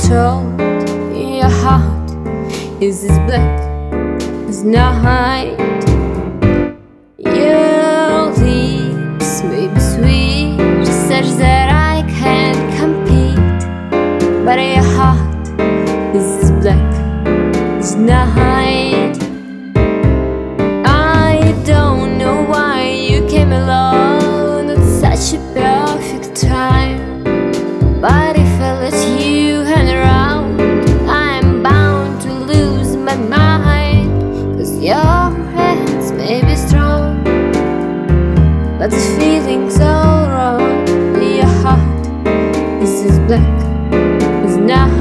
told your heart is as black as night. Your lips may be sweet, such that I can't compete, but your heart is as black as night. I don't know why you came along at such a perfect time, but if I let you hang around, I'm bound to lose my mind. 'Cause your hands may be strong, but the feeling's all wrong. Your heart is as black as night.